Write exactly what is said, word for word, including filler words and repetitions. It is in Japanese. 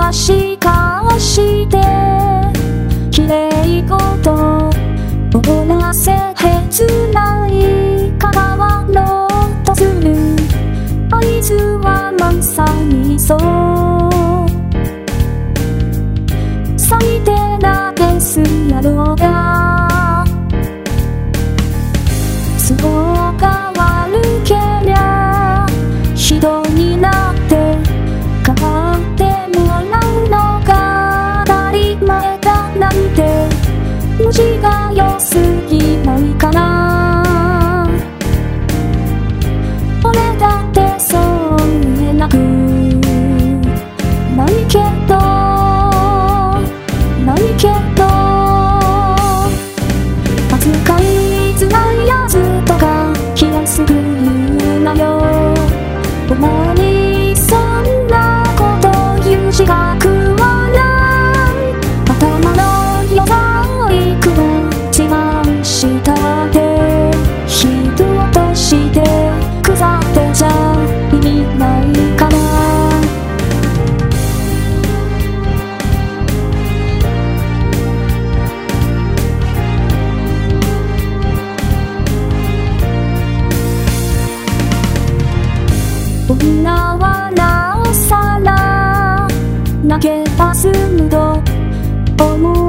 かしかして綺麗事終わらせへつない関わろうとするあいつはまさにそう最低なペースやろうが都合が悪けりゃ人になって変わってもらうのが当たり前だなんて無視が良すぎないかな俺だってそう見えなくないけどないけど扱いづらいやつとか気安く言うなよお前にそんなこと言う資格はない頭の良さをいくら自慢したって人として腐ってちゃ意味ないかな女はなおさら投げ出すのと思う